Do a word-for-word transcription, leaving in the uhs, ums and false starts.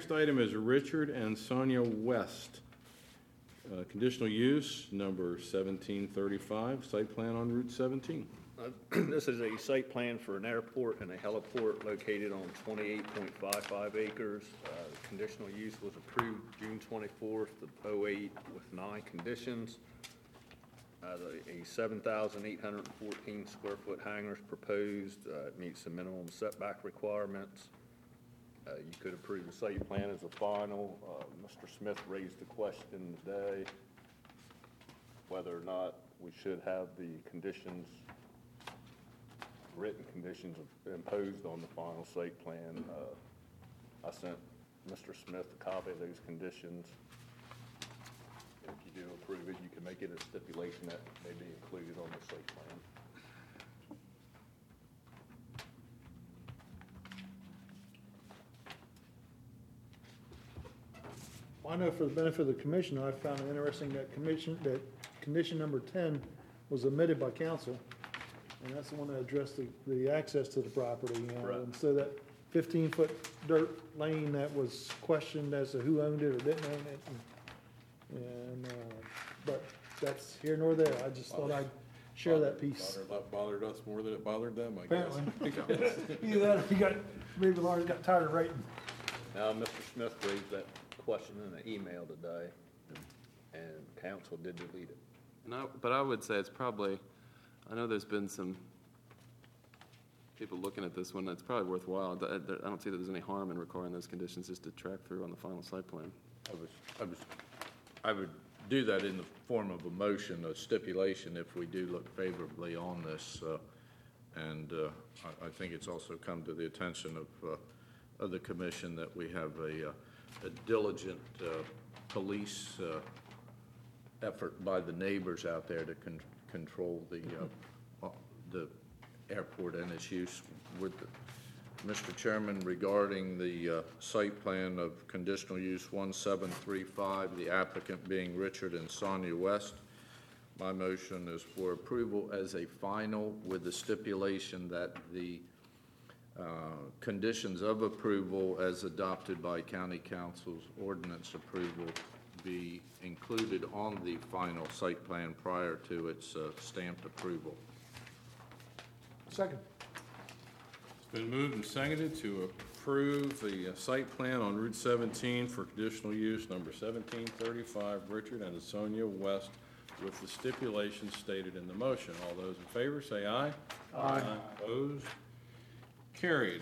next item is Richard and Sonia West. Uh, Conditional use, number seventeen thirty-five, site plan on Route seventeen. Uh, This is a site plan for an airport and a heliport located on twenty-eight point five five acres. Uh, Conditional use was approved June twenty-fourth of oh eight with nine conditions. Uh, the- A seven thousand eight hundred fourteen square foot hangar is proposed. Uh, It meets the minimum setback requirements. Uh, You could approve the site plan as a final. Uh, Mister Smith raised the question today whether or not we should have the conditions, written conditions imposed on the final site plan. Uh, I sent Mister Smith a copy of those conditions. If you do approve it, you can make it a stipulation that may be included on the site plan. I know for the benefit of the commission, I found it interesting that commission, that condition number ten was omitted by council. And that's the one that addressed the, the access to the property, you know, Right. and so that fifteen-foot dirt lane that was questioned as to who owned it or didn't own it. And, and, uh, but that's here nor there. I just thought I'd share that piece. Bothered, bothered us more than it bothered them, I guess. Apparently. Either that or you got, maybe Lars got tired of writing. Now, Mister Smith raised that question in an email today, and council did delete it. No, but I would say it's probably, I know there's been some people looking at this one, it's probably worthwhile. I I don't see that there's any harm in requiring those conditions just to track through on the final site plan. I was, I was, I would do that in the form of a motion, a stipulation, if we do look favorably on this. uh, And uh, I, I think it's also come to the attention of, uh, of the commission that we have a, uh, a diligent uh, police uh, effort by the neighbors out there to con- control the, uh, uh, the airport and its use. With the, Mister Chairman, regarding the uh, site plan of conditional use one seven three five, the applicant being Richard and Sonia West, my motion is for approval as a final with the stipulation that the uh, conditions of approval as adopted by County Council's ordinance approval be included on the final site plan prior to its uh, stamped approval. Second. It's been moved and seconded to approve the uh, site plan on Route seventeen for conditional use number seventeen thirty-five, Richard and Sonia West, with the stipulations stated in the motion. All those in favor say aye. Aye. Opposed? Carried.